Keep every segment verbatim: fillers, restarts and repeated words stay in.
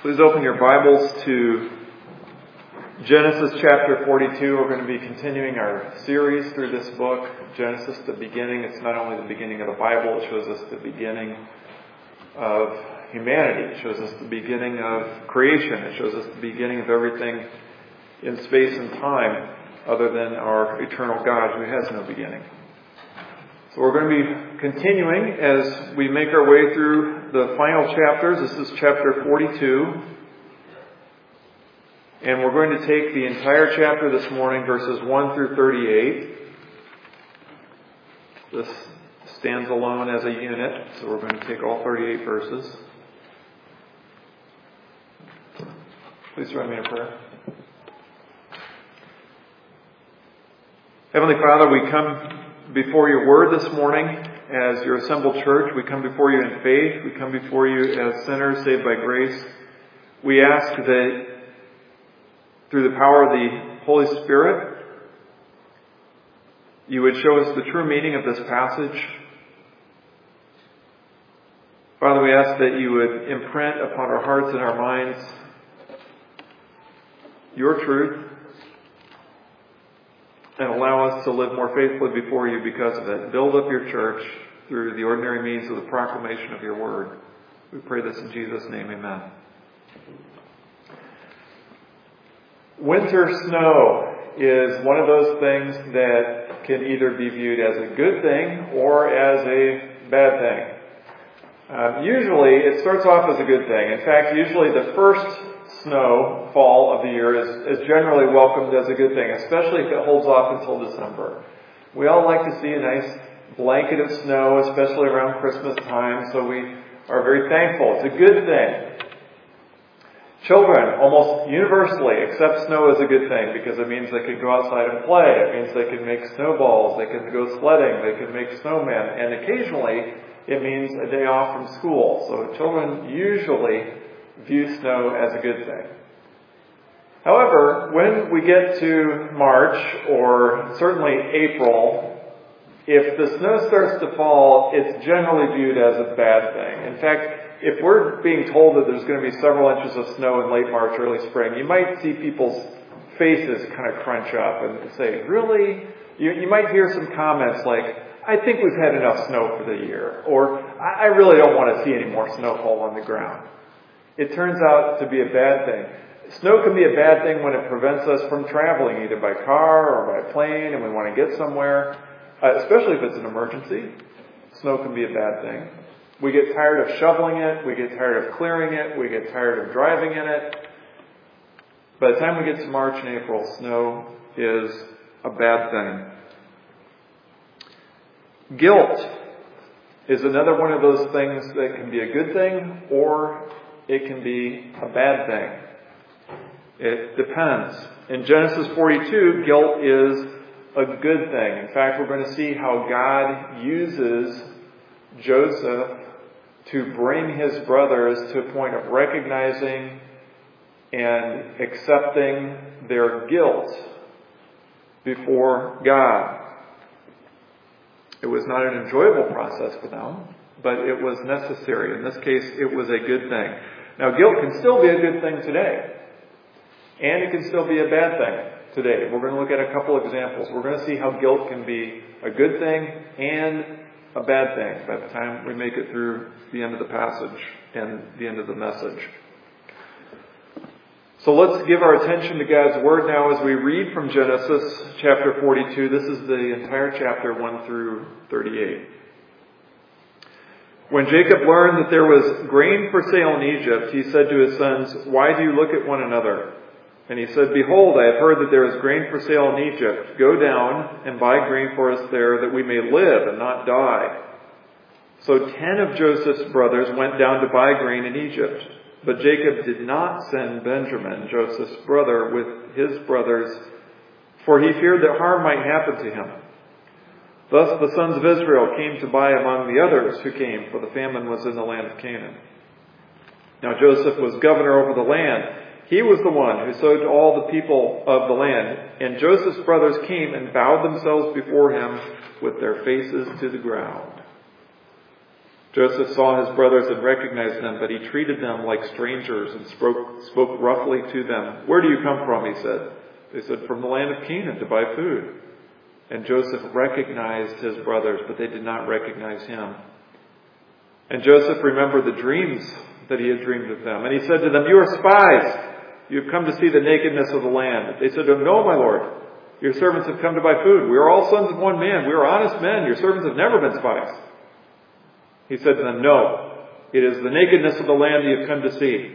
Please open your Bibles to Genesis chapter forty-two. We're going to be continuing our series through this book. Genesis, the beginning. It's not only the beginning of the Bible, it shows us the beginning of humanity. It shows us the beginning of creation. It shows us the beginning of everything in space and time other than our eternal God who has no beginning. So we're going to be continuing as we make our way through the final chapters. This is chapter forty-two. And we're going to take the entire chapter this morning, verses one through thirty-eight. This stands alone as a unit, so we're going to take all thirty-eight verses. Please join me in prayer. Heavenly Father, we come before your word this morning as your assembled church. We come before you in faith. We come before you as sinners saved by grace. We ask that through the power of the Holy Spirit, you would show us the true meaning of this passage. Father, we ask that you would imprint upon our hearts and our minds your truth and allow us to live more faithfully before you because of it. Build up your church through the ordinary means of the proclamation of your word. We pray this in Jesus' name, amen. Winter snow is one of those things that can either be viewed as a good thing or as a bad thing. Um, usually it starts off as a good thing. In fact, usually the first snow fall of the year is, is generally welcomed as a good thing, especially if it holds off until December. We all like to see a nice blanket of snow, especially around Christmas time, so we are very thankful. It's a good thing. Children almost universally accept snow as a good thing because it means they can go outside and play. It means they can make snowballs, they can go sledding, they can make snowmen, and occasionally it means a day off from school. So children usually view snow as a good thing. However, when we get to March or certainly April, if the snow starts to fall, it's generally viewed as a bad thing. In fact, if we're being told that there's going to be several inches of snow in late March, early spring, you might see people's faces kind of crunch up and say, really? You, you might hear some comments like, I think we've had enough snow for the year, or I really don't want to see any more snowfall on the ground. It turns out to be a bad thing. Snow can be a bad thing when it prevents us from traveling, either by car or by plane, and we want to get somewhere, uh, especially if it's an emergency. Snow can be a bad thing. We get tired of shoveling it, we get tired of clearing it, we get tired of driving in it. By the time we get to March and April, snow is a bad thing. Guilt is another one of those things that can be a good thing or it can be a bad thing. It depends. In Genesis forty-two, guilt is a good thing. In fact, we're going to see how God uses Joseph to bring his brothers to a point of recognizing and accepting their guilt before God. It was not an enjoyable process for them, but it was necessary. In this case, it was a good thing. Now, guilt can still be a good thing today, and it can still be a bad thing today. We're going to look at a couple examples. We're going to see how guilt can be a good thing and a bad thing by the time we make it through the end of the passage and the end of the message. So let's give our attention to God's Word now as we read from Genesis chapter forty-two. This is the entire chapter one through thirty-eight. When Jacob learned that there was grain for sale in Egypt, he said to his sons, "Why do you look at one another?" And he said, "Behold, I have heard that there is grain for sale in Egypt. Go down and buy grain for us there, that we may live and not die." So ten of Joseph's brothers went down to buy grain in Egypt. But Jacob did not send Benjamin, Joseph's brother, with his brothers, for he feared that harm might happen to him. Thus the sons of Israel came to buy among the others who came, for the famine was in the land of Canaan. Now Joseph was governor over the land. He was the one who sowed to all the people of the land. And Joseph's brothers came and bowed themselves before him with their faces to the ground. Joseph saw his brothers and recognized them, but he treated them like strangers and spoke, spoke roughly to them. "Where do you come from?" he said. They said, "From the land of Canaan to buy food." And Joseph recognized his brothers, but they did not recognize him. And Joseph remembered the dreams that he had dreamed of them. And he said to them, "You are spies. You have come to see the nakedness of the land." They said to him, "No, my lord. Your servants have come to buy food. We are all sons of one man. We are honest men. Your servants have never been spies." He said to them, "No, it is the nakedness of the land you have come to see."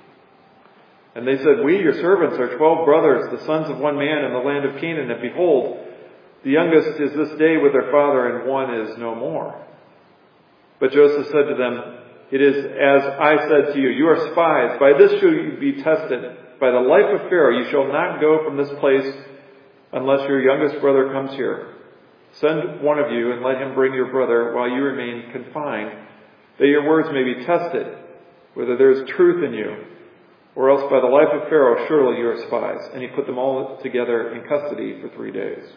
And they said, "We, your servants, are twelve brothers, the sons of one man in the land of Canaan. And behold, the youngest is this day with their father, and one is no more." But Joseph said to them, "It is as I said to you, you are spies. By this shall you be tested. By the life of Pharaoh, you shall not go from this place unless your youngest brother comes here. Send one of you and let him bring your brother while you remain confined, that your words may be tested, whether there is truth in you. Or else by the life of Pharaoh, surely you are spies." And he put them all together in custody for three days.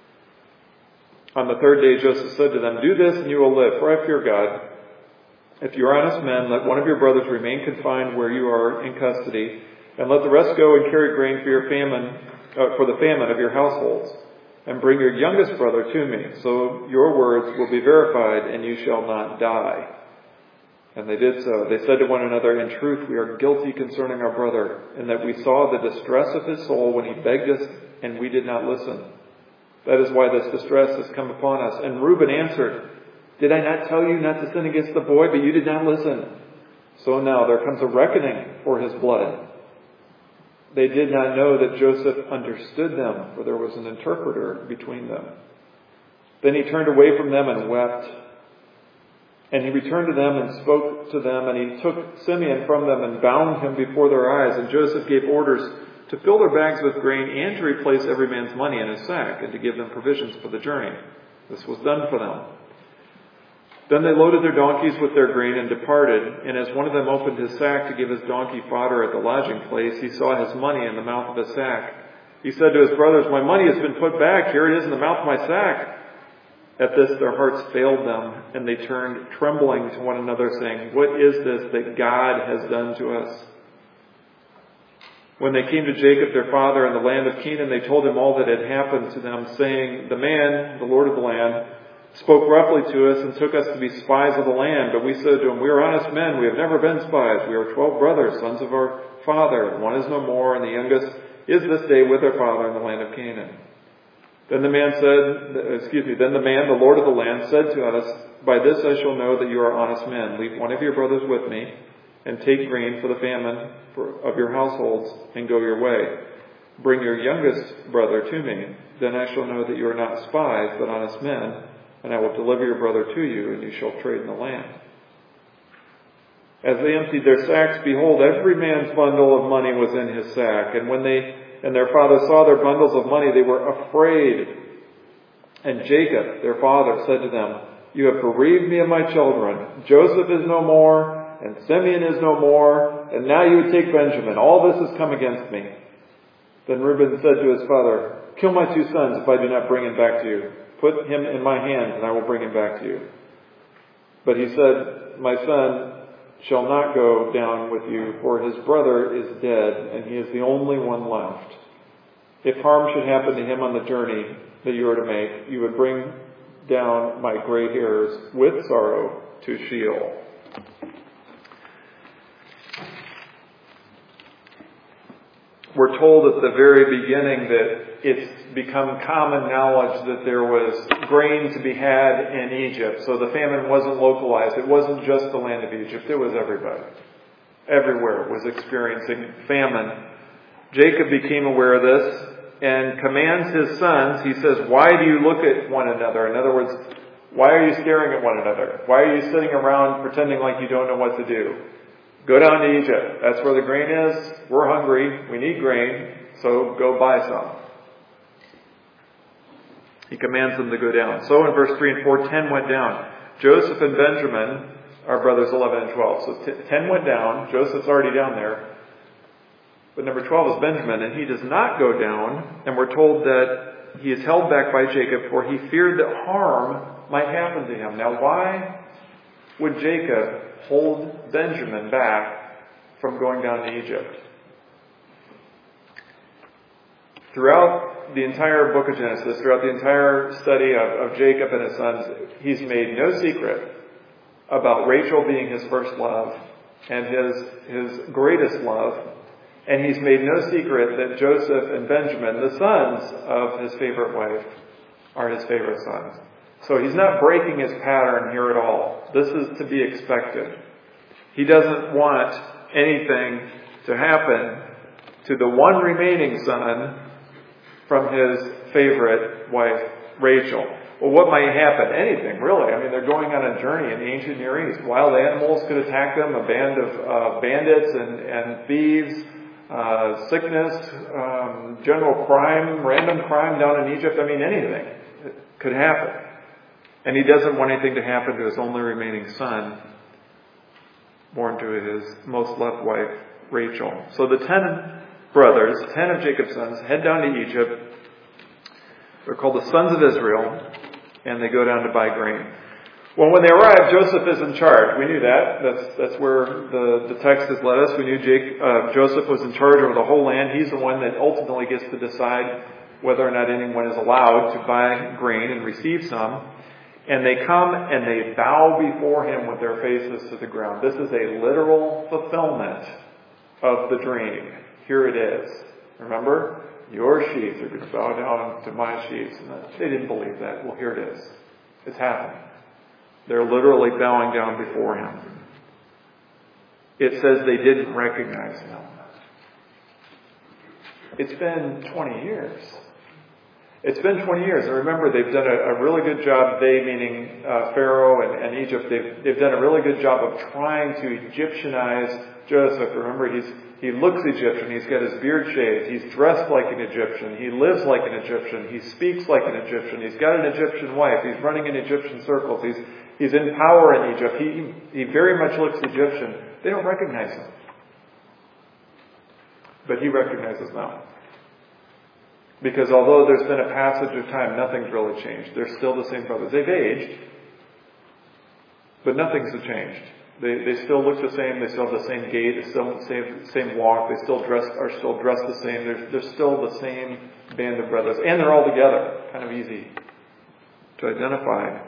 On the third day, Joseph said to them, "Do this and you will live, for I fear God. If you are honest men, let one of your brothers remain confined where you are in custody, and let the rest go and carry grain for your famine, uh, for the famine of your households. And bring your youngest brother to me, so your words will be verified, and you shall not die." And they did so. They said to one another, "In truth, we are guilty concerning our brother, in that we saw the distress of his soul when he begged us, and we did not listen. That is why this distress has come upon us." And Reuben answered, "Did I not tell you not to sin against the boy, but you did not listen? So now there comes a reckoning for his blood." They did not know that Joseph understood them, for there was an interpreter between them. Then he turned away from them and wept. And he returned to them and spoke to them, and he took Simeon from them and bound him before their eyes. And Joseph gave orders to fill their bags with grain and to replace every man's money in his sack, and to give them provisions for the journey. This was done for them. Then they loaded their donkeys with their grain and departed. And as one of them opened his sack to give his donkey fodder at the lodging place, he saw his money in the mouth of his sack. He said to his brothers, "My money has been put back. Here it is in the mouth of my sack." At this their hearts failed them, and they turned trembling to one another, saying, "What is this that God has done to us?" When they came to Jacob their father in the land of Canaan, they told him all that had happened to them, saying, "The man, the lord of the land, spoke roughly to us and took us to be spies of the land. But we said to him, 'We are honest men. We have never been spies. We are twelve brothers, sons of our father. One is no more, and the youngest is this day with our father in the land of Canaan.' Then the man said, excuse me, then the man, the lord of the land, said to us, 'By this I shall know that you are honest men. Leave one of your brothers with me, and take grain for the famine for, of your households, and go your way. Bring your youngest brother to me. Then I shall know that you are not spies, but honest men, and I will deliver your brother to you, and you shall trade in the land.' As they emptied their sacks, behold, every man's bundle of money was in his sack. And when they and their father saw their bundles of money, they were afraid. And Jacob, their father, said to them, 'You have bereaved me of my children. Joseph is no more, and Simeon is no more, and now you would take Benjamin. All this has come against me.' Then Reuben said to his father, 'Kill my two sons if I do not bring him back to you. Put him in my hands, and I will bring him back to you.' But he said, 'My son shall not go down with you, for his brother is dead, and he is the only one left. If harm should happen to him on the journey that you are to make, you would bring down my gray hairs with sorrow to Sheol.'" We're told at the very beginning that it's become common knowledge that there was grain to be had in Egypt. So the famine wasn't localized. It wasn't just the land of Egypt. It was everybody. Everywhere was experiencing famine. Jacob became aware of this and commands his sons. He says, "Why do you look at one another?" In other words, why are you staring at one another? Why are you sitting around pretending like you don't know what to do? Go down to Egypt. That's where the grain is. We're hungry. We need grain. So go buy some. He commands them to go down. So in verse three and four, ten went down. Joseph and Benjamin are brothers eleven and twelve. So t- ten went down. Joseph's already down there. But number twelve is Benjamin, and he does not go down. And we're told that he is held back by Jacob, for he feared that harm might happen to him. Now why would Jacob hold Benjamin back from going down to Egypt? Throughout the entire book of Genesis, throughout the entire study of, of Jacob and his sons, he's made no secret about Rachel being his first love and his, his greatest love. And he's made no secret that Joseph and Benjamin, the sons of his favorite wife, are his favorite sons. So he's not breaking his pattern here at all. This is to be expected. He doesn't want anything to happen to the one remaining son from his favorite wife, Rachel. Well, what might happen? Anything, really. I mean, they're going on a journey in the ancient Near East. Wild animals could attack them, a band of uh, bandits and, and thieves, uh, sickness, um, general crime, random crime down in Egypt. I mean, anything could happen. And he doesn't want anything to happen to his only remaining son, born to his most loved wife, Rachel. So the ten brothers, ten of Jacob's sons, head down to Egypt. They're called the sons of Israel, and they go down to buy grain. Well, when they arrive, Joseph is in charge. We knew that. That's that's where the, the text has led us. We knew Jake, uh, Joseph was in charge over the whole land. He's the one that ultimately gets to decide whether or not anyone is allowed to buy grain and receive some. And they come and they bow before him with their faces to the ground. This is a literal fulfillment of the dream. Here it is. Remember? Your sheaves are going to bow down to my sheaves. And they didn't believe that. Well, here it is. It's happened. They're literally bowing down before him. It says they didn't recognize him. It's been twenty years. It's been twenty years. And remember, they've done a, a really good job, they meaning uh, Pharaoh and, and Egypt, they've, they've done a really good job of trying to Egyptianize Joseph. Remember, he's He looks Egyptian. He's got his beard shaved. He's dressed like an Egyptian. He lives like an Egyptian. He speaks like an Egyptian. He's got an Egyptian wife. He's running in Egyptian circles. He's he's in power in Egypt. He he very much looks Egyptian. They don't recognize him. But he recognizes them. Because although there's been a passage of time, nothing's really changed. They're still the same brothers. They've aged, but nothing's changed. They they still look the same. They still have the same gait. They still have the same same walk. They still dress are still dressed the same. They're they're still the same band of brothers, and they're all together. Kind of easy to identify.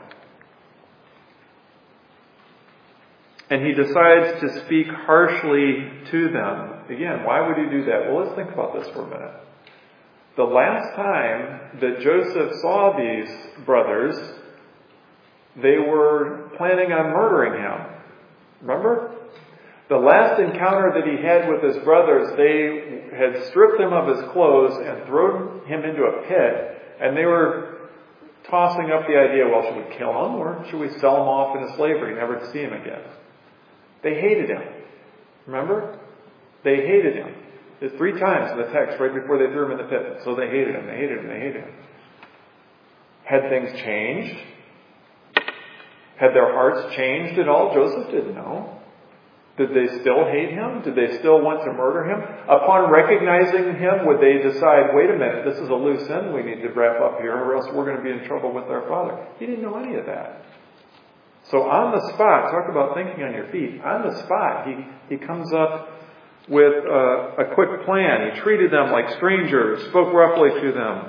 And he decides to speak harshly to them. Again, why would he do that? Well, let's think about this for a minute. The last time that Joseph saw these brothers, they were planning on murdering him. Remember? The last encounter that he had with his brothers, they had stripped him of his clothes and thrown him into a pit. And they were tossing up the idea, well, should we kill him or should we sell him off into slavery, never to see him again? They hated him. Remember? They hated him. There's three times in the text right before they threw him in the pit. So they hated him, they hated him, they hated him. Had things changed? Had their hearts changed at all? Joseph didn't know. Did they still hate him? Did they still want to murder him? Upon recognizing him, would they decide, wait a minute, this is a loose end we need to wrap up here, or else we're going to be in trouble with our father? He didn't know any of that. So on the spot, talk about thinking on your feet, on the spot, he, he comes up with a, a quick plan. He treated them like strangers, spoke roughly to them.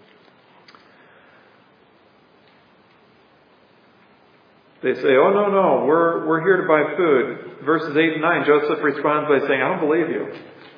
They say, oh, no, no, we're we're here to buy food. Verses eight and nine, Joseph responds by saying, I don't believe you.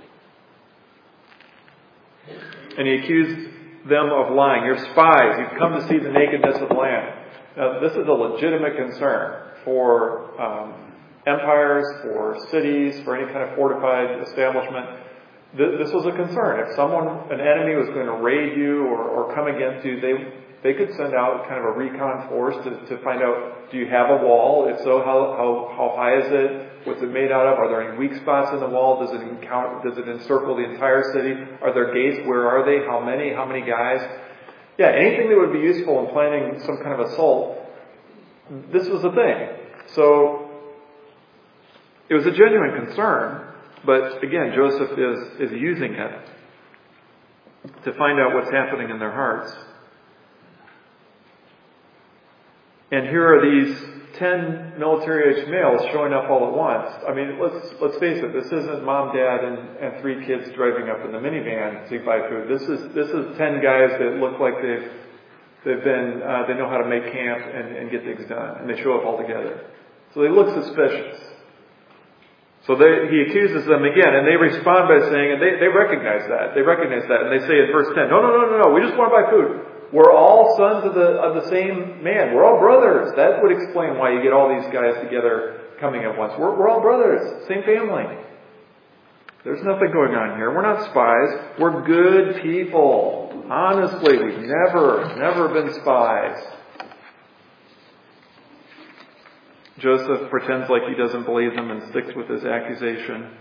And he accused them of lying. You're spies. You've come to see the nakedness of the land. Now, this is a legitimate concern for um, empires, for cities, for any kind of fortified establishment. This was a concern. If someone, an enemy was going to raid you or, or come against you, they they could send out kind of a recon force to, to find out, do you have a wall? If so, how, how, how high is it? What's it made out of? Are there any weak spots in the wall? Does it encounter, does it encircle the entire city? Are there gates? Where are they? How many? How many guys? Yeah, anything that would be useful in planning some kind of assault, this was the thing. So, it was a genuine concern, but again, Joseph is, is using it to find out what's happening in their hearts. And here are these ten military-age males showing up all at once. I mean, let's let's face it. This isn't mom, dad, and, and three kids driving up in the minivan to buy food. This is this is ten guys that look like they've they've been uh, they know how to make camp and, and get things done, and they show up all together. So they look suspicious. So they, he accuses them again, and they respond by saying, and they, they recognize that. They recognize that, and they say in verse ten, no, no, no, no, no, we just want to buy food. We're all sons of the of the same man. We're all brothers. That would explain why you get all these guys together coming at once. We're, we're all brothers, same family. There's nothing going on here. We're not spies. We're good people. Honestly, we've never, never been spies. Joseph pretends like he doesn't believe them and sticks with his accusation.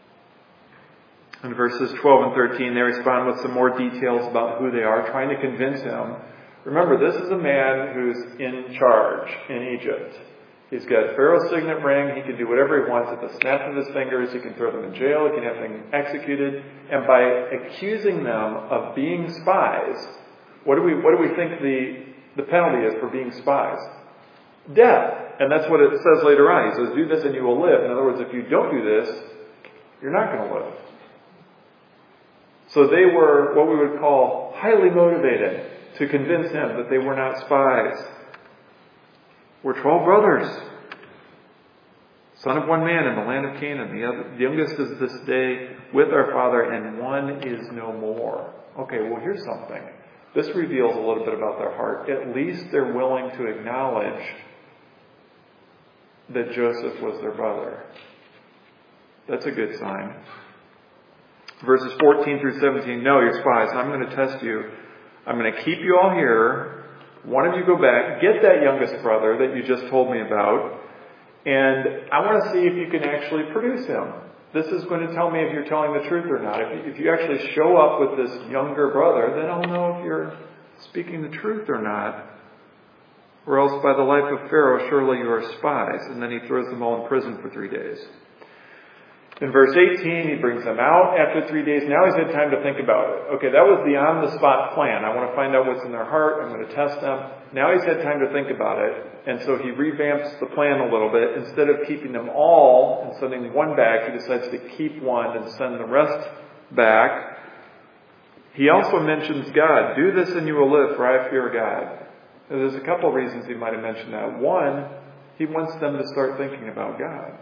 In verses twelve and thirteen, they respond with some more details about who they are, trying to convince him. Remember, this is a man who's in charge in Egypt. He's got Pharaoh's signet ring. He can do whatever he wants at the snap of his fingers. He can throw them in jail. He can have them executed. And by accusing them of being spies, what do we what do we think the, the penalty is for being spies? Death. And that's what it says later on. He says, do this and you will live. In other words, if you don't do this, you're not going to live. So they were what we would call highly motivated to convince him that they were not spies. We're twelve brothers, son of one man in the land of Canaan. The, other, the youngest is this day with our father, and one is no more. Okay, well, here's something. This reveals a little bit about their heart. At least they're willing to acknowledge that Joseph was their brother. That's a good sign. Verses fourteen through seventeen, no, you're spies. I'm going to test you. I'm going to keep you all here. One of you go back, get that youngest brother that you just told me about, and I want to see if you can actually produce him. This is going to tell me if you're telling the truth or not. If you, if you actually show up with this younger brother, then I'll know if you're speaking the truth or not. Or else by the life of Pharaoh, surely you are spies. And then he throws them all in prison for three days. In verse eighteen, he brings them out after three days. Now he's had time to think about it. Okay, that was the on-the-spot plan. I want to find out what's in their heart. I'm going to test them. Now he's had time to think about it. And so he revamps the plan a little bit. Instead of keeping them all and sending one back, he decides to keep one and send the rest back. He also mentions God. Do this and you will live, for I fear God. Now, there's a couple of reasons he might have mentioned that. One, he wants them to start thinking about God.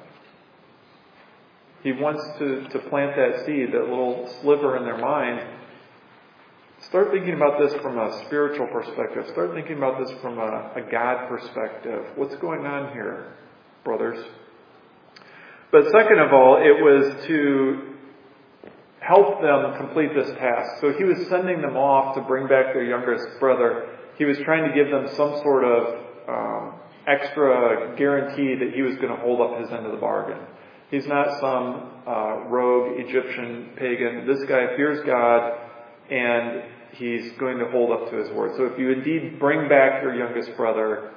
He wants to, to plant that seed, that little sliver in their mind. Start thinking about this from a spiritual perspective. Start thinking about this from a, a God perspective. What's going on here, brothers? But second of all, it was to help them complete this task. So he was sending them off to bring back their youngest brother. He was trying to give them some sort of um, extra guarantee that he was going to hold up his end of the bargain. He's not some uh, rogue Egyptian pagan. This guy fears God, and he's going to hold up to his word. So if you indeed bring back your youngest brother,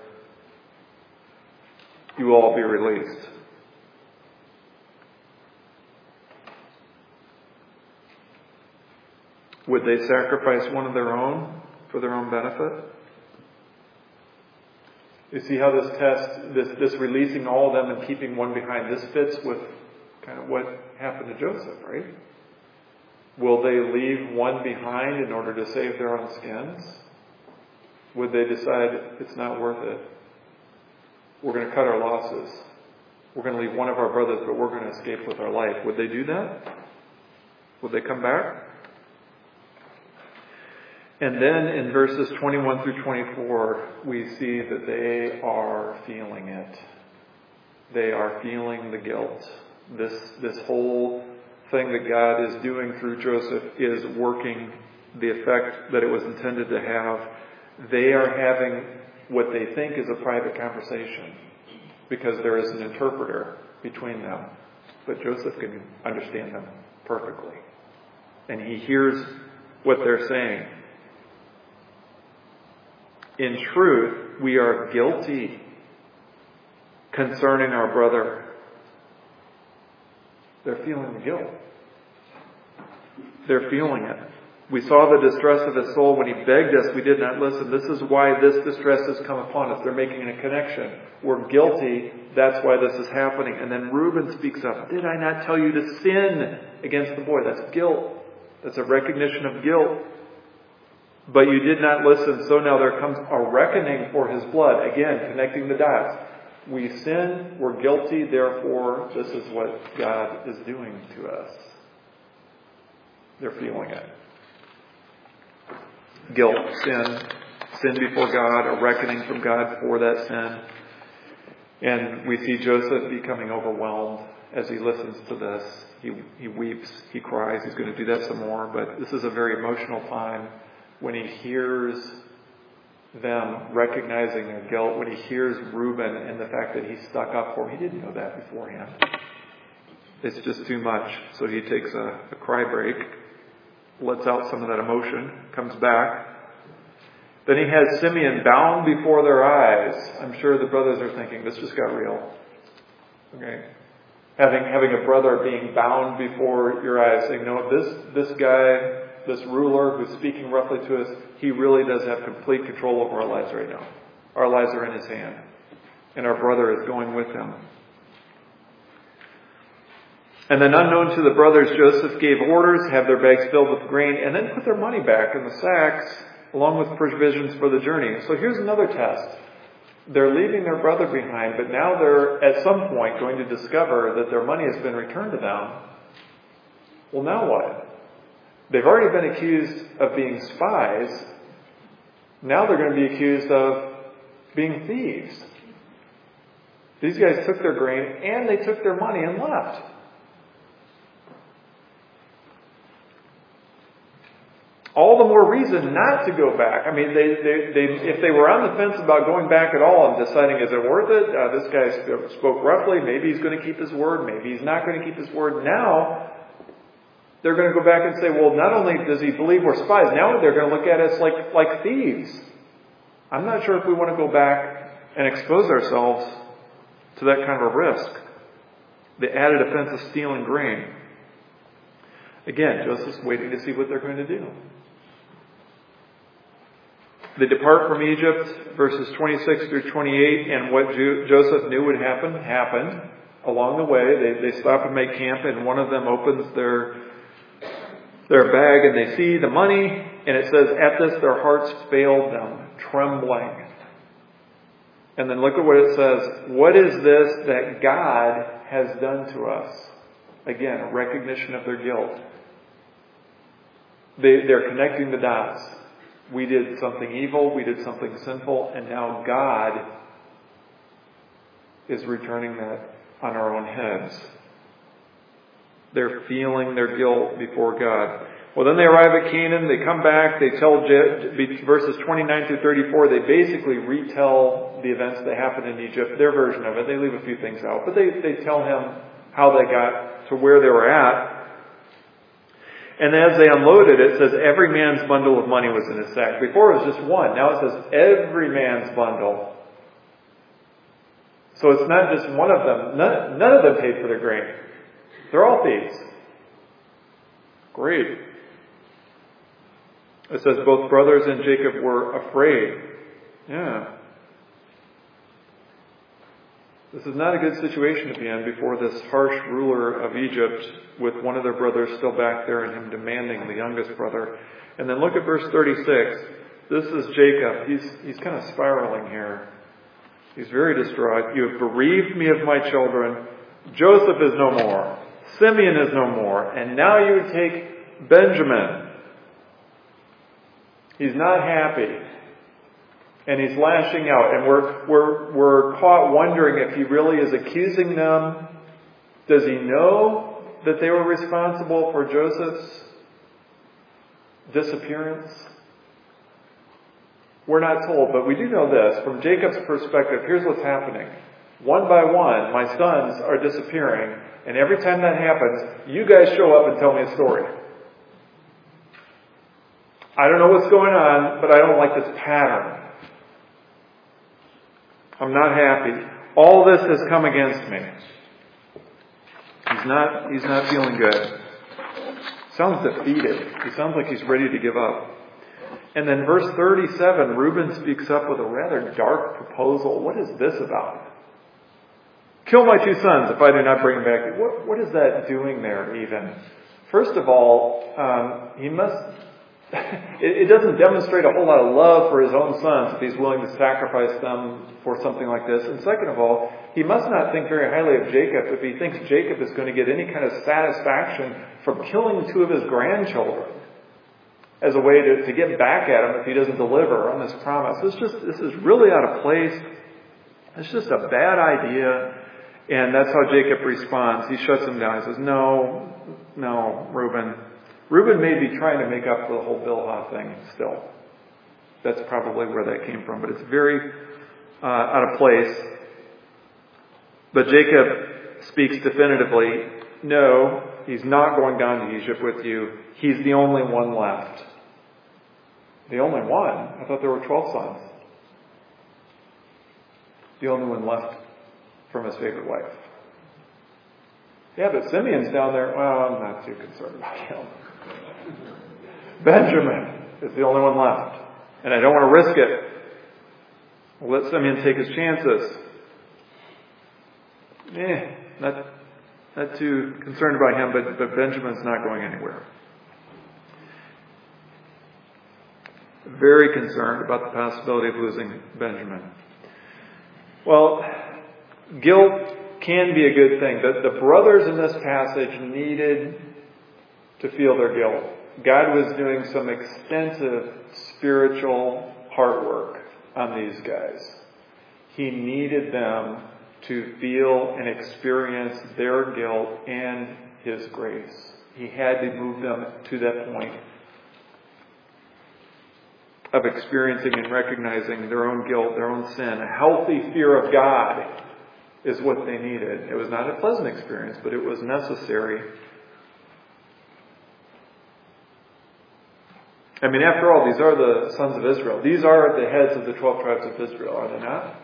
you will all be released. Would they sacrifice one of their own for their own benefit? You see how this test, this, this releasing all of them and keeping one behind, this fits with kind of what happened to Joseph, right? Will they leave one behind in order to save their own skins? Would they decide it's not worth it? We're going to cut our losses. We're going to leave one of our brothers, but we're going to escape with our life. Would they do that? Would they come back? And then in verses twenty-one through twenty-four, we see that they are feeling it. They are feeling the guilt. This, this whole thing that God is doing through Joseph is working the effect that it was intended to have. They are having what they think is a private conversation because there is an interpreter between them. But Joseph can understand them perfectly. And he hears what they're saying. In truth, we are guilty concerning our brother. They're feeling the guilt. They're feeling it. We saw the distress of his soul when he begged us. We did not listen. This is why this distress has come upon us. They're making a connection. We're guilty. That's why this is happening. And then Reuben speaks up. Did I not tell you to sin against the boy? That's guilt. That's a recognition of guilt. But you did not listen. So now there comes a reckoning for his blood. Again, connecting the dots. We sin. We're guilty. Therefore, this is what God is doing to us. They're feeling it. Guilt, sin, sin before God, a reckoning from God for that sin. And we see Joseph becoming overwhelmed as he listens to this. He, he weeps, he cries, he's going to do that some more, but this is a very emotional time when he hears them recognizing their guilt, when he hears Reuben and the fact that he stuck up for him. He didn't know that beforehand. It's just too much. So he takes a, a cry break, lets out some of that emotion, comes back. Then he has Simeon bound before their eyes. I'm sure the brothers are thinking, this just got real. Okay. Having having a brother being bound before your eyes, saying, no, this this guy, this ruler who's speaking roughly to us, he really does have complete control over our lives right now. Our lives are in his hand. And our brother is going with him. And then unknown to the brothers, Joseph gave orders, have their bags filled with grain, and then put their money back in the sacks, along with provisions for the journey. So here's another test. They're leaving their brother behind, but now they're at some point going to discover that their money has been returned to them. Well, now what? They've already been accused of being spies. Now they're going to be accused of being thieves. These guys took their grain and they took their money and left. All the more reason not to go back. I mean, they, they, they, if they were on the fence about going back at all and deciding, is it worth it? Uh, this guy spoke roughly. Maybe he's going to keep his word. Maybe he's not going to keep his word. Now, they're going to go back and say, well, not only does he believe we're spies, now they're going to look at us like, like thieves. I'm not sure if we want to go back and expose ourselves to that kind of a risk. The added offense of stealing grain. Again, Joseph's waiting to see what they're going to do. They depart from Egypt, verses twenty-six through twenty-eight, and what Jo- Joseph knew would happen, happened. Along the way, they, they stop and make camp, and one of them opens their, their bag, and they see the money, and it says, at this their hearts failed them, trembling. And then look at what it says. What is this that God has done to us? Again, a recognition of their guilt. They, they're connecting the dots. We did something evil, we did something sinful, and now God is returning that on our own heads. They're feeling their guilt before God. Well, then they arrive at Canaan, they come back, they tell, verses twenty-nine through thirty-four, they basically retell the events that happened in Egypt, their version of it. They leave a few things out, but they, they tell him how they got to where they were at. And as they unloaded, it says every man's bundle of money was in his sack. Before it was just one. Now it says every man's bundle. So it's not just one of them. None, none of them paid for their grain. They're all thieves. Great. It says both brothers and Jacob were afraid. Yeah. This is not a good situation to be in before this harsh ruler of Egypt with one of their brothers still back there and him demanding the youngest brother. And then look at verse thirty-six. This is Jacob. He's, he's kind of spiraling here. He's very distraught. You have bereaved me of my children. Joseph is no more. Simeon is no more. And now you would take Benjamin. He's not happy. And he's lashing out. And we're, we're, we're caught wondering if he really is accusing them. Does he know that they were responsible for Joseph's disappearance? We're not told, but we do know this. From Jacob's perspective, here's what's happening. One by one, my sons are disappearing. And every time that happens, you guys show up and tell me a story. I don't know what's going on, but I don't like this pattern. I'm not happy. All this has come against me. He's not, he's not feeling good. sounds defeated. He sounds like he's ready to give up. And then verse thirty-seven, Reuben speaks up with a rather dark proposal. What is this about? Kill my two sons if I do not bring them back. What, what is that doing there even? First of all, um, he must, it, it doesn't demonstrate a whole lot of love for his own sons if he's willing to sacrifice them for something like this. And second of all, he must not think very highly of Jacob if he thinks Jacob is going to get any kind of satisfaction from killing two of his grandchildren as a way to, to get back at him if he doesn't deliver on this promise. This just this is really out of place. It's just a bad idea. And that's how Jacob responds. He shuts him down. He says, no, no, Reuben. Reuben may be trying to make up for the whole Bilhah thing still. That's probably where that came from. But it's very uh, out of place. But Jacob speaks definitively, no, he's not going down to Egypt with you. He's the only one left. The only one? I thought there were twelve sons. The only one left from his favorite wife. Yeah, but Simeon's down there. Well, I'm not too concerned about him. Benjamin is the only one left. And I don't want to risk it. We'll let Simeon take his chances. Eh, not, not too concerned about him, but, but Benjamin's not going anywhere. Very concerned about the possibility of losing Benjamin. Well, guilt can be a good thing. The, the brothers in this passage needed to feel their guilt. God was doing some extensive spiritual heart work on these guys. He needed them to feel and experience their guilt and His grace. He had to move them to that point of experiencing and recognizing their own guilt, their own sin. A healthy fear of God is what they needed. It was not a pleasant experience, but it was necessary. I mean, after all, these are the sons of Israel. These are the heads of the twelve tribes of Israel, are they not?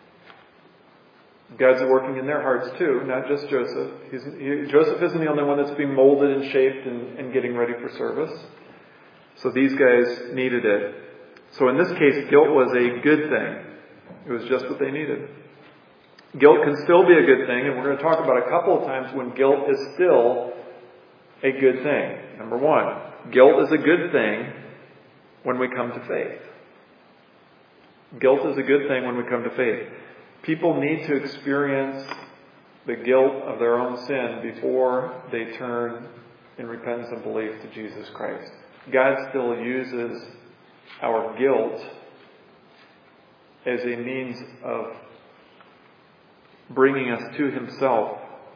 God's working in their hearts too, not just Joseph. He's, he, Joseph isn't the only one that's being molded and shaped and, and getting ready for service. So these guys needed it. So in this case, guilt was a good thing. It was just what they needed. Guilt can still be a good thing, and we're going to talk about a couple of times when guilt is still a good thing. Number one, guilt is a good thing when we come to faith. Guilt is a good thing when we come to faith. People need to experience the guilt of their own sin before they turn in repentance and belief to Jesus Christ. God still uses our guilt as a means of bringing us to Himself.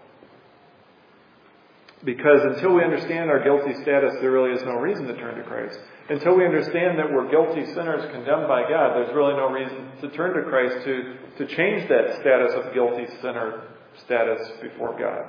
Because until we understand our guilty status, there really is no reason to turn to Christ. Until we understand that we're guilty sinners condemned by God, there's really no reason to turn to Christ to, to change that status of guilty sinner status before God.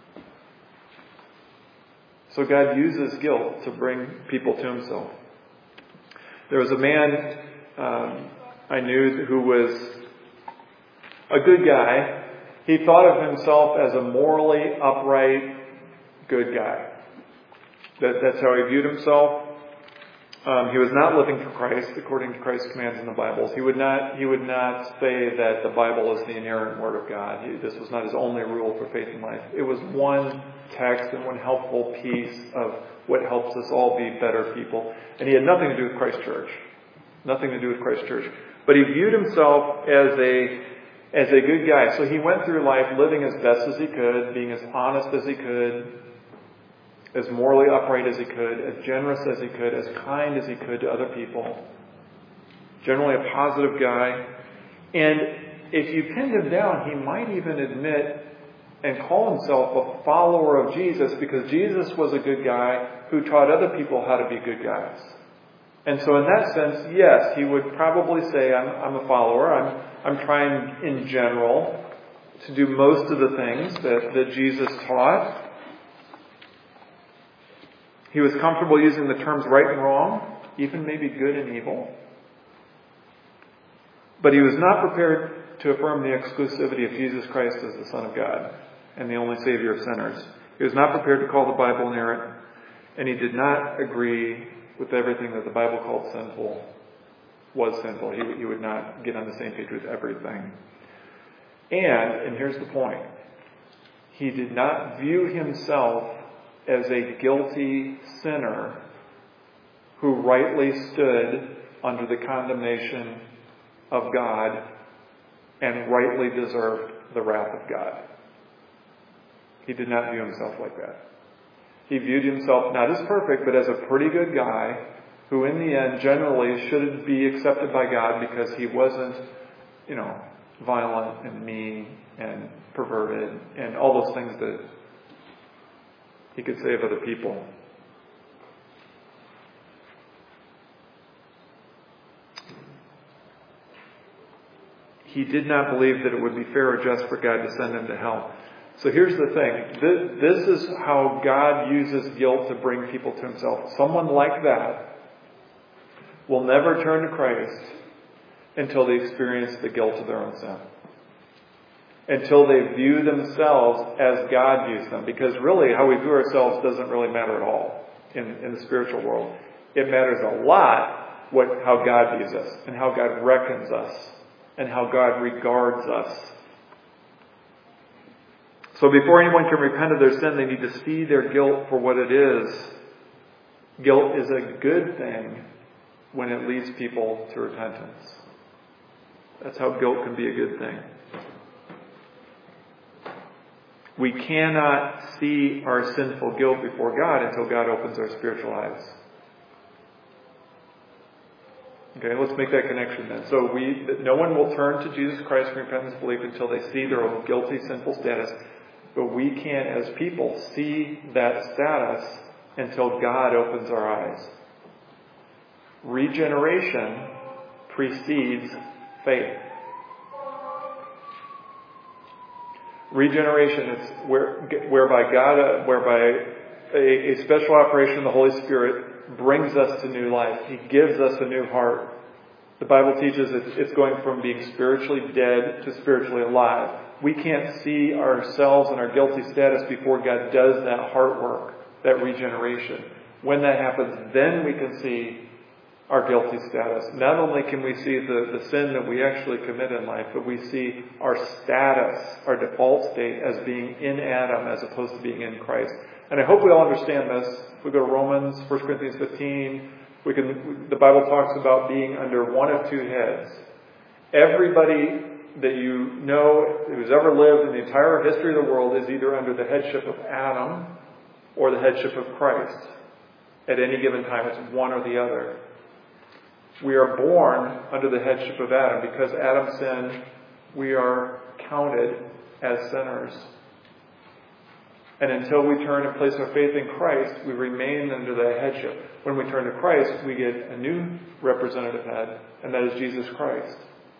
So God uses guilt to bring people to Himself. There was a man um, I knew who was a good guy. He thought of himself as a morally upright, good guy. That, that's how he viewed himself. Um, he was not living for Christ according to Christ's commands in the Bible. He would not. He would not say that the Bible is the inerrant Word of God. He, this was not his only rule for faith in life. It was one text and one helpful piece of what helps us all be better people. And he had nothing to do with Christ Church. Nothing to do with Christ Church. But he viewed himself as a as a good guy. So he went through life living as best as he could, being as honest as he could, as morally upright as he could, as generous as he could, as kind as he could to other people. Generally a positive guy. And if you pinned him down, he might even admit and call himself a follower of Jesus, because Jesus was a good guy who taught other people how to be good guys. And so in that sense, yes, he would probably say, I'm, I'm a follower. I'm, I'm trying in general to do most of the things that, that Jesus taught. He was comfortable using the terms right and wrong, even maybe good and evil. But he was not prepared to affirm the exclusivity of Jesus Christ as the Son of God and the only Savior of sinners. He was not prepared to call the Bible inerrant. And he did not agree with everything that the Bible called sinful was sinful. He, he would not get on the same page with everything. And, and here's the point, he did not view himself as a guilty sinner who rightly stood under the condemnation of God and rightly deserved the wrath of God. He did not view himself like that. He viewed himself not as perfect, but as a pretty good guy who in the end generally should be accepted by God because he wasn't, you know, violent and mean and perverted and all those things that he could say of other people. He did not believe that it would be fair or just for God to send him to hell. So here's the thing. This is how God uses guilt to bring people to himself. Someone like that will never turn to Christ until they experience the guilt of their own sin. Until they view themselves as God views them. Because really, how we view ourselves doesn't really matter at all in, in the spiritual world. It matters a lot what, how God views us and how God reckons us and how God regards us. So before anyone can repent of their sin, they need to see their guilt for what it is. Guilt is a good thing when it leads people to repentance. That's how guilt can be a good thing. We cannot see our sinful guilt before God until God opens our spiritual eyes. Okay, let's make that connection then. So we, no one will turn to Jesus Christ in repentance and belief until they see their own guilty, sinful status. But we can't, as people, see that status until God opens our eyes. Regeneration precedes faith. Regeneration is where, whereby God, whereby a, a special operation of the Holy Spirit brings us to new life. He gives us a new heart. The Bible teaches it's, it's going from being spiritually dead to spiritually alive. We can't see ourselves and our guilty status before God does that heart work, that regeneration. When that happens, then we can see our guilty status. Not only can we see the, the sin that we actually commit in life, but we see our status, our default state, as being in Adam as opposed to being in Christ. And I hope we all understand this. We go to Romans, First Corinthians fifteen. We can. The Bible talks about being under one of two heads. Everybody that you know who's ever lived in the entire history of the world is either under the headship of Adam or the headship of Christ. At any given time, it's one or the other. We are born under the headship of Adam. Because Adam sinned, we are counted as sinners. And until we turn and place our faith in Christ, we remain under that headship. When we turn to Christ, we get a new representative head, and that is Jesus Christ.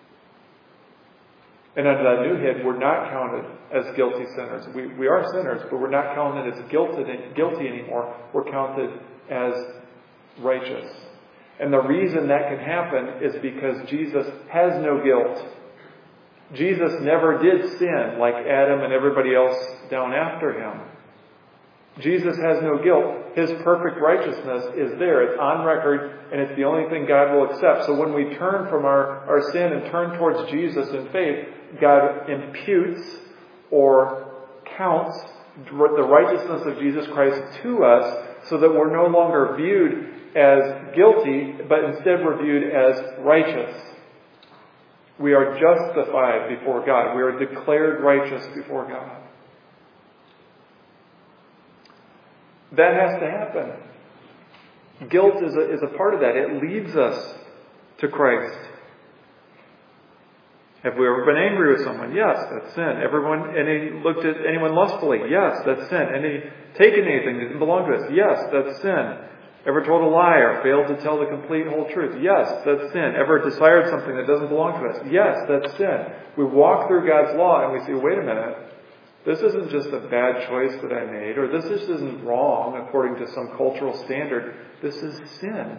And under that new head, we're not counted as guilty sinners. We, we are sinners, but we're not counted as guilty, guilty anymore. We're counted as righteous. And the reason that can happen is because Jesus has no guilt. Jesus never did sin like Adam and everybody else down after him. Jesus has no guilt. His perfect righteousness is there. It's on record, and it's the only thing God will accept. So when we turn from our, our sin and turn towards Jesus in faith, God imputes or counts the righteousness of Jesus Christ to us so that we're no longer viewed as guilty, but instead we're viewed as righteous. We are justified before God. We are declared righteous before God. That has to happen. Guilt is a, is a part of that. It leads us to Christ. Have we ever been angry with someone? Yes, that's sin. Everyone, any looked at anyone lustfully? Yes, that's sin. Any taken anything that didn't belong to us? Yes, that's sin. Ever told a lie or failed to tell the complete whole truth? Yes, that's sin. Ever desired something that doesn't belong to us? Yes, that's sin. We walk through God's law and we say, wait a minute, this isn't just a bad choice that I made, or this just isn't wrong according to some cultural standard. This is sin.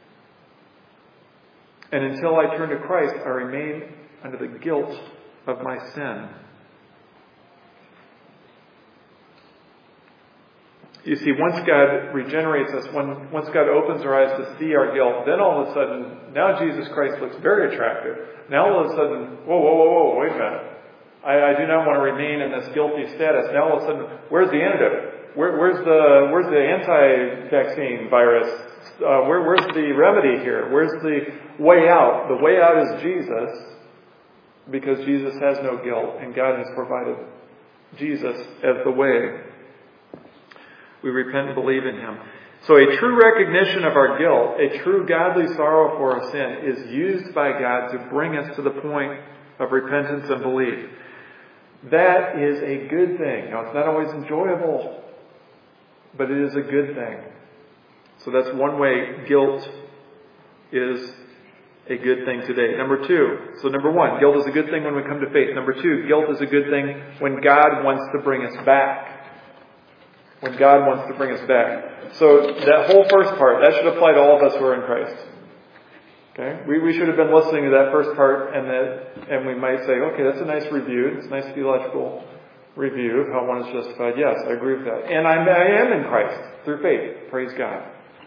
And until I turn to Christ, I remain under the guilt of my sin. You see, once God regenerates us, when, once God opens our eyes to see our guilt, then all of a sudden, now Jesus Christ looks very attractive. Now all of a sudden, whoa, whoa, whoa, whoa, wait a minute. I, I do not want to remain in this guilty status. Now all of a sudden, where's the antidote? Where, where's the where's the anti-vaccine virus? Uh, where, where's the remedy here? Where's the way out? The way out is Jesus, because Jesus has no guilt, and God has provided Jesus as the way. We repent and believe in Him. So a true recognition of our guilt, a true godly sorrow for our sin, is used by God to bring us to the point of repentance and belief. That is a good thing. Now, it's not always enjoyable, but it is a good thing. So that's one way guilt is a good thing today. Number two, so number one, guilt is a good thing when we come to faith. Number two, guilt is a good thing when God wants to bring us back. When God wants to bring us back. So that whole first part, that should apply to all of us who are in Christ. Okay? We, we should have been listening to that first part, and that, and we might say, okay, that's a nice review. It's a nice theological review of how one is justified. Yes, I agree with that. And I'm, I am in Christ through faith. Praise God.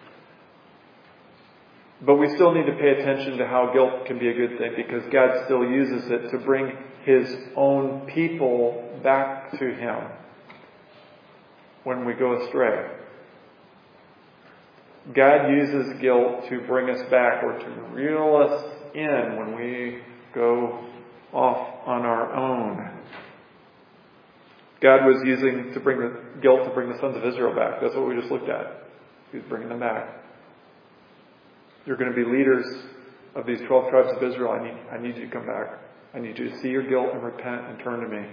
But we still need to pay attention to how guilt can be a good thing, because God still uses it to bring His own people back to Him when we go astray. God uses guilt to bring us back, or to reel us in when we go off on our own. God was using to bring the guilt to bring the sons of Israel back. That's what we just looked at. He's bringing them back. You're going to be leaders of these twelve tribes of Israel. I need, I need you to come back. I need you to see your guilt and repent and turn to me.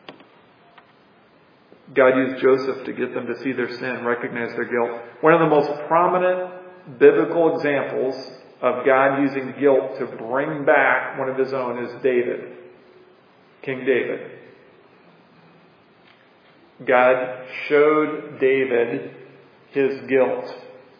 God used Joseph to get them to see their sin, recognize their guilt. One of the most prominent biblical examples of God using guilt to bring back one of His own is David, King David. God showed David his guilt.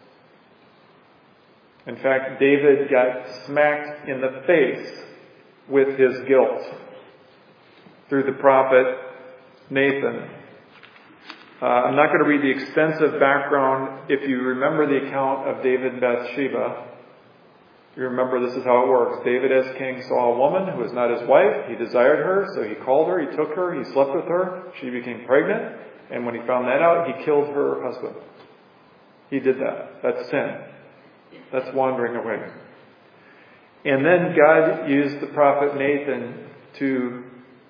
In fact, David got smacked in the face with his guilt through the prophet Nathan. Uh, I'm not going to read the extensive background. If you remember the account of David and Bathsheba, you remember this is how it works. David, as king, saw a woman who was not his wife. He desired her, so he called her, he took her, he slept with her. She became pregnant, and when he found that out, he killed her husband. He did that. That's sin. That's wandering away. And then God used the prophet Nathan to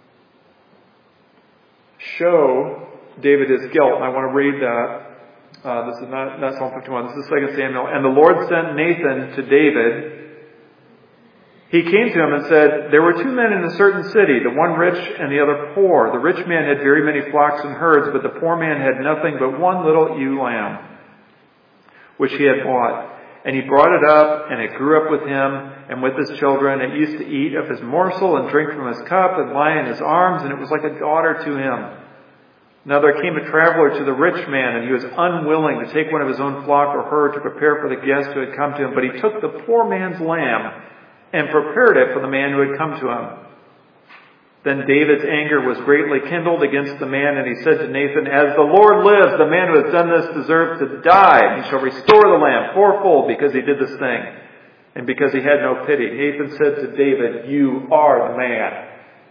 show David his guilt. And I want to read that. Uh, this is not, not Psalm fifty-one. This is Second Samuel. And the Lord sent Nathan to David. He came to him and said, there were two men in a certain city, the one rich and the other poor. The rich man had very many flocks and herds, but the poor man had nothing but one little ewe lamb, which he had bought. And he brought it up, and it grew up with him and with his children. It used to eat of his morsel and drink from his cup and lie in his arms, and it was like a daughter to him. Now there came a traveler to the rich man, and he was unwilling to take one of his own flock or herd to prepare for the guest who had come to him. But he took the poor man's lamb and prepared it for the man who had come to him. Then David's anger was greatly kindled against the man, and he said to Nathan, as the Lord lives, the man who has done this deserves to die. He shall restore the lamb fourfold because he did this thing, and because he had no pity. Nathan said to David, you are the man.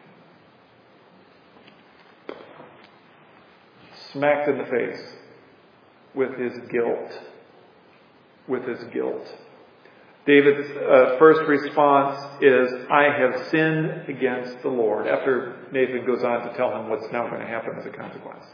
Smacked in the face with his guilt. With his guilt. David's uh, first response is, I have sinned against the Lord, after Nathan goes on to tell him what's now going to happen as a consequence.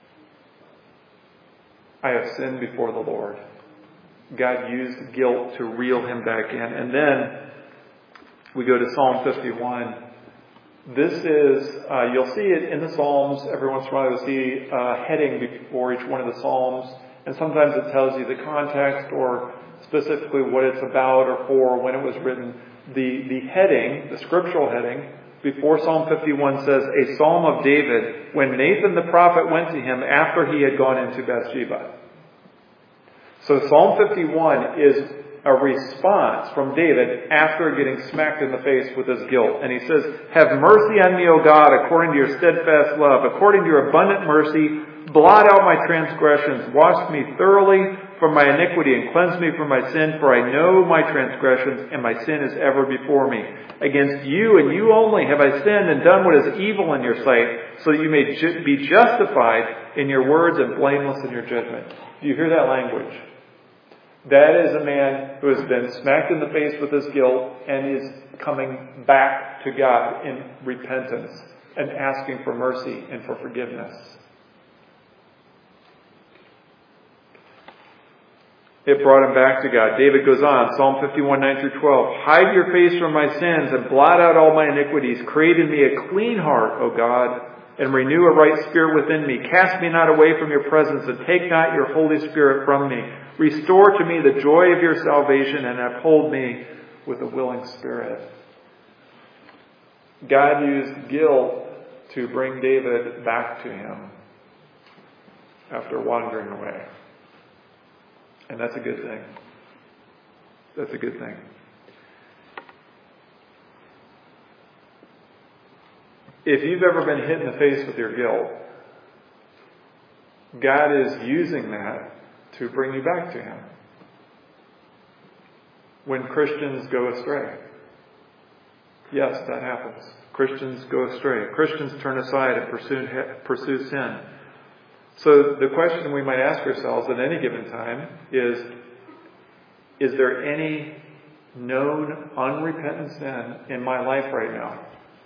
I have sinned before the Lord. God used guilt to reel him back in. And then we go to Psalm fifty-one. This is, uh, you'll see it in the Psalms. Every once in a while you'll see a heading before each one of the Psalms. And sometimes it tells you the context or specifically what it's about or for, when it was written. The, the heading, the scriptural heading, before Psalm fifty-one says, a Psalm of David, when Nathan the prophet went to him after he had gone into Bathsheba. So Psalm fifty-one is a response from David after getting smacked in the face with his guilt. And he says, "Have mercy on me, O God, according to your steadfast love. According to your abundant mercy, blot out my transgressions. Wash me thoroughly from my iniquity and cleanse me from my sin. For I know my transgressions, and my sin is ever before me. Against you and you only have I sinned and done what is evil in your sight, so that you may ju- be justified in your words and blameless in your judgment." Do you hear that language? That is a man who has been smacked in the face with his guilt and is coming back to God in repentance and asking for mercy and for forgiveness. It brought him back to God. David goes on, Psalm fifty-one, nine through twelve. "Hide your face from my sins and blot out all my iniquities. Create in me a clean heart, O God, and renew a right spirit within me. Cast me not away from your presence, and take not your Holy Spirit from me. Restore to me the joy of your salvation, and uphold me with a willing spirit." God used guilt to bring David back to him after wandering away. And that's a good thing. That's a good thing. If you've ever been hit in the face with your guilt, God is using that to bring you back to Him. When Christians go astray. Yes, that happens. Christians go astray. Christians turn aside and pursue, pursue sin. So the question we might ask ourselves at any given time is, is there any known unrepentant sin in my life right now?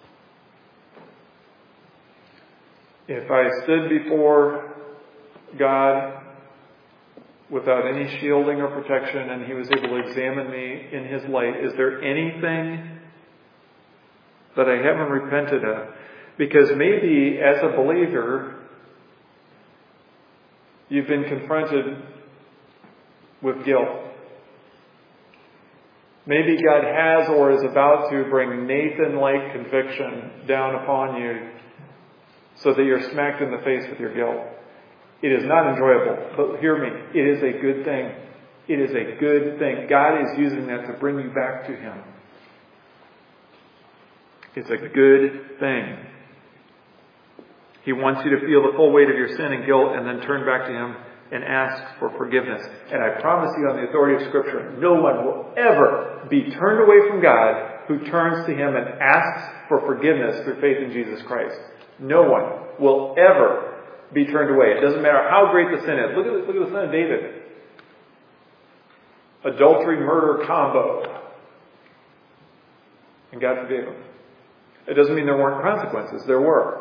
If I stood before God without any shielding or protection and He was able to examine me in His light, is there anything that I haven't repented of? Because maybe as a believer, you've been confronted with guilt. Maybe God has or is about to bring Nathan-like conviction down upon you so that you're smacked in the face with your guilt. It is not enjoyable, but hear me, it is a good thing. It is a good thing. God is using that to bring you back to Him. It's a good thing. He wants you to feel the full weight of your sin and guilt and then turn back to Him and ask for forgiveness. And I promise you on the authority of Scripture, no one will ever be turned away from God who turns to Him and asks for forgiveness through faith in Jesus Christ. No one will ever be turned away. It doesn't matter how great the sin is. Look at the, look at the sin of David. Adultery, murder combo. And God forgave him. It doesn't mean there weren't consequences. There were.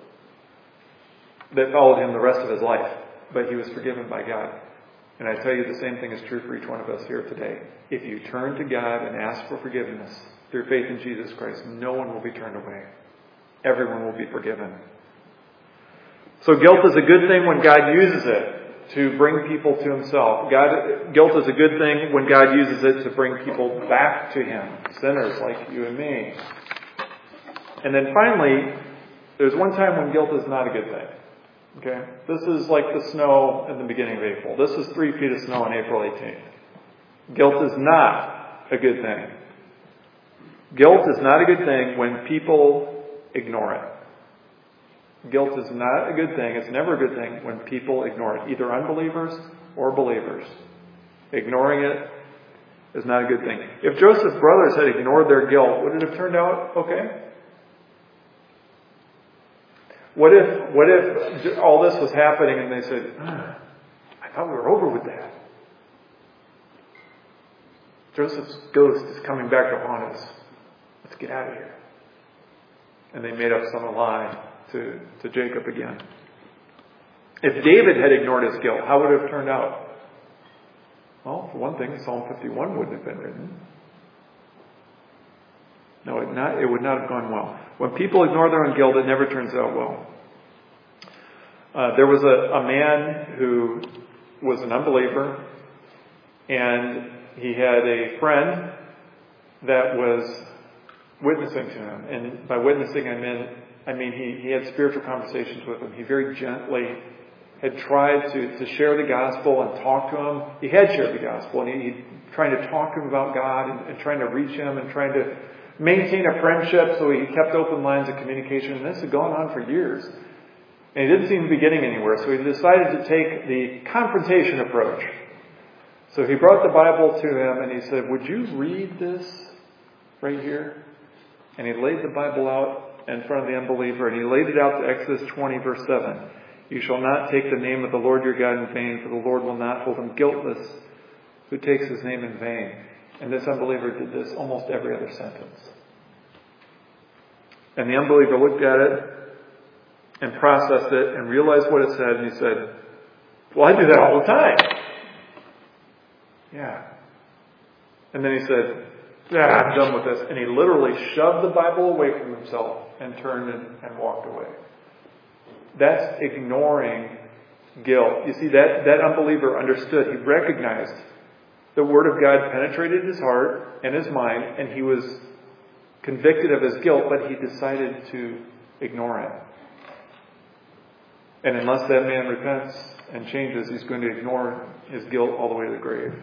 That followed him the rest of his life. But he was forgiven by God. And I tell you, the same thing is true for each one of us here today. If you turn to God and ask for forgiveness through faith in Jesus Christ, no one will be turned away. Everyone will be forgiven. So guilt is a good thing when God uses it to bring people to Himself. God, guilt is a good thing when God uses it to bring people back to Him. Sinners like you and me. And then finally, there's one time when guilt is not a good thing. Okay? This is like the snow in the beginning of April. This is three feet of snow on April eighteenth. Guilt is not a good thing. Guilt is not a good thing when people ignore it. Guilt is not a good thing. It's never a good thing when people ignore it. Either unbelievers or believers. Ignoring it is not a good thing. If Joseph's brothers had ignored their guilt, would it have turned out okay? What if, what if all this was happening and they said, ah, I thought we were over with that. Joseph's ghost is coming back to haunt us. Let's get out of here. And they made up some lie to, to Jacob again. If David had ignored his guilt, how would it have turned out? Well, for one thing, Psalm fifty-one wouldn't have been written. No, it, not, it would not have gone well. When people ignore their own guilt, it never turns out well. Uh, there was a, a man who was an unbeliever, and he had a friend that was witnessing to him. And by witnessing, I mean, I mean he, he had spiritual conversations with him. He very gently had tried to, to share the gospel and talk to him. He had shared the gospel, and he, he trying to talk to him about God and, and trying to reach him and trying to maintain a friendship, so he kept open lines of communication. And this had gone on for years. And he didn't seem to be getting anywhere, so he decided to take the confrontation approach. So he brought the Bible to him and he said, "Would you read this right here?" And he laid the Bible out in front of the unbeliever, and he laid it out to Exodus twenty, verse seven. "You shall not take the name of the Lord your God in vain, for the Lord will not hold him guiltless who takes his name in vain." And this unbeliever did this almost every other sentence. And the unbeliever looked at it and processed it and realized what it said, and he said, "Well, I do that all the time." Yeah. And then he said, "Yeah, I'm done with this." And he literally shoved the Bible away from himself and turned and, and walked away. That's ignoring guilt. You see, that, that unbeliever understood. He recognized the Word of God penetrated his heart and his mind, and he was convicted of his guilt, but he decided to ignore it. And unless that man repents and changes, he's going to ignore his guilt all the way to the grave.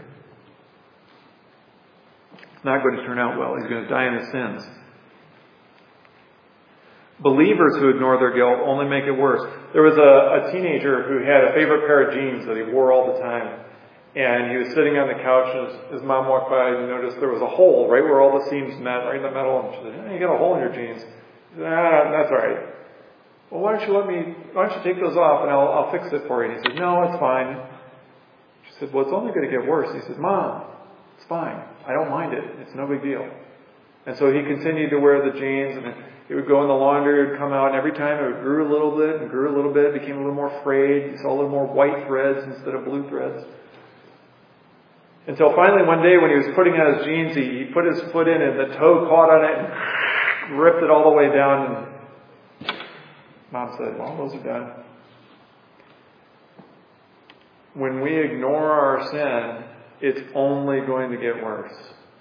It's not going to turn out well. He's going to die in his sins. Believers who ignore their guilt only make it worse. There was a, a teenager who had a favorite pair of jeans that he wore all the time. And he was sitting on the couch, and his, his mom walked by and noticed there was a hole right where all the seams met, right in the middle. And she said, "Hey, you got a hole in your jeans." He said, "Ah, that's all right." "Well, why don't you let me, why don't you take those off and I'll, I'll fix it for you?" And he said, "No, it's fine." She said, "Well, it's only going to get worse." He said, "Mom, it's fine. I don't mind it. It's no big deal." And so he continued to wear the jeans, and it would go in the laundry, it would come out, and every time it grew a little bit and grew a little bit, became a little more frayed. You saw a little more white threads instead of blue threads. Until finally one day when he was putting on his jeans, he, he put his foot in and the toe caught on it and ripped it all the way down. And Mom said, "Well, those are done." When we ignore our sin, it's only going to get worse.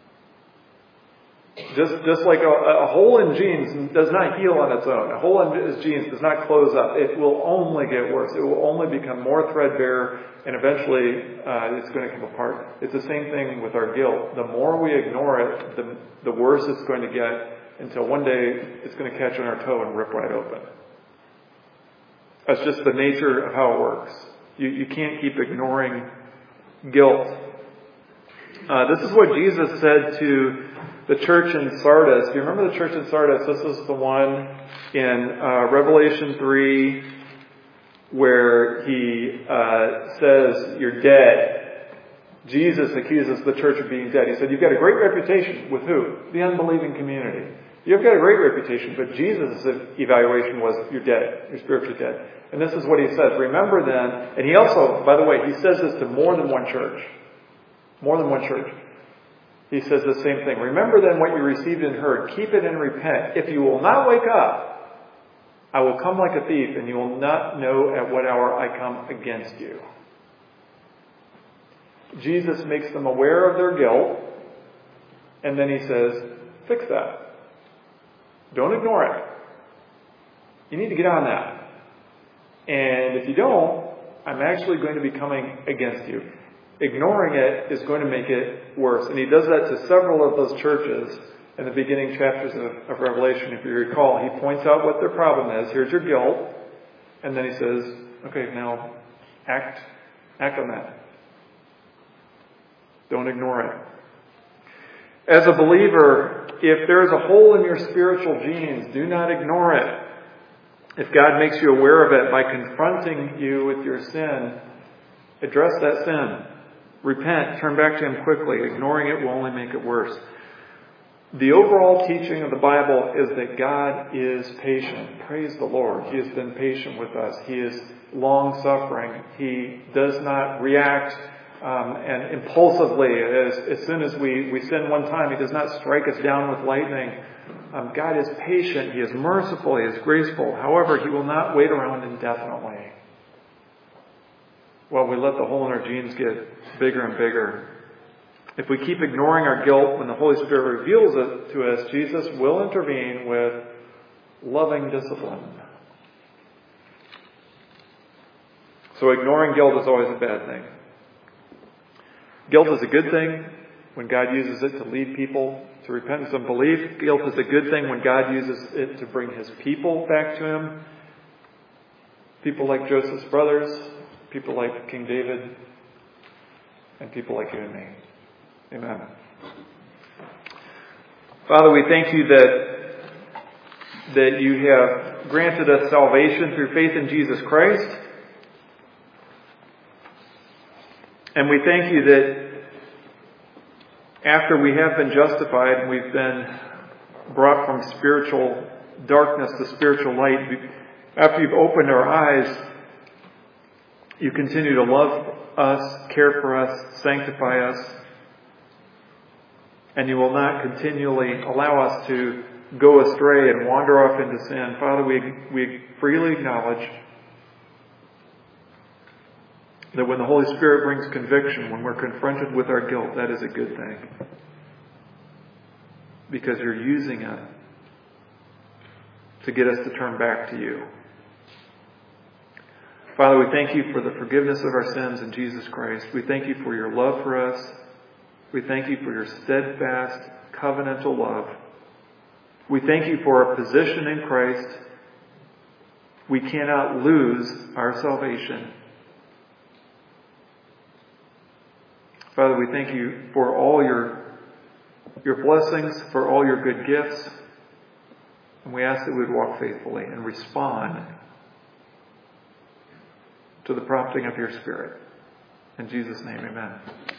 Just, just like a, a hole in jeans does not heal on its own. A hole in his jeans does not close up. It will only get worse. It will only become more threadbare, and eventually uh, it's going to come apart. It's the same thing with our guilt. The more we ignore it, the, the worse it's going to get, until one day it's going to catch on our toe and rip right open. That's just the nature of how it works. You, you can't keep ignoring guilt. Uh, this is what Jesus said to the church in Sardis. Do you remember the church in Sardis? This is the one in uh, Revelation three where he uh, says, "You're dead." Jesus accuses the church of being dead. He said, "You've got a great reputation." With who? The unbelieving community. "You've got a great reputation," but Jesus' evaluation was, "You're dead. You're spiritually dead." And this is what he says. "Remember then," and he also, by the way, he says this to more than one church. More than one church. He says the same thing. "Remember then what you received and heard. Keep it and repent. If you will not wake up, I will come like a thief, and you will not know at what hour I come against you." Jesus makes them aware of their guilt, and then he says, "Fix that. Don't ignore it. You need to get on that. And if you don't, I'm actually going to be coming against you." Ignoring it is going to make it worse. And he does that to several of those churches in the beginning chapters of, of Revelation. If you recall, he points out what their problem is. Here's your guilt. And then he says, okay, now act, act on that. Don't ignore it. As a believer, if there's a hole in your spiritual genes, do not ignore it. If God makes you aware of it by confronting you with your sin, address that sin. Repent, turn back to Him quickly. Ignoring it will only make it worse. The overall teaching of the Bible is that God is patient. Praise the Lord. He has been patient with us. He is long-suffering. He does not react um, and impulsively. As, as soon as we, we sin one time, He does not strike us down with lightning. Um, God is patient. He is merciful. He is graceful. However, He will not wait around indefinitely. Well, we let the hole in our genes get bigger and bigger. If we keep ignoring our guilt when the Holy Spirit reveals it to us, Jesus will intervene with loving discipline. So ignoring guilt is always a bad thing. Guilt is a good thing when God uses it to lead people to repentance and belief. Guilt is a good thing when God uses it to bring His people back to Him. People like Joseph's brothers, people like King David, and people like you and me. Amen. Father, we thank you that, that you have granted us salvation through faith in Jesus Christ. And we thank you that after we have been justified and we've been brought from spiritual darkness to spiritual light, after you've opened our eyes, you continue to love us, care for us, sanctify us, and you will not continually allow us to go astray and wander off into sin. Father, we, we freely acknowledge that when the Holy Spirit brings conviction, when we're confronted with our guilt, that is a good thing. Because you're using it to get us to turn back to you. Father, we thank you for the forgiveness of our sins in Jesus Christ. We thank you for your love for us. We thank you for your steadfast, covenantal love. We thank you for our position in Christ. We cannot lose our salvation. Father, we thank you for all your, your blessings, for all your good gifts. And we ask that we would walk faithfully and respond to the prompting of your Spirit. In Jesus' name, amen.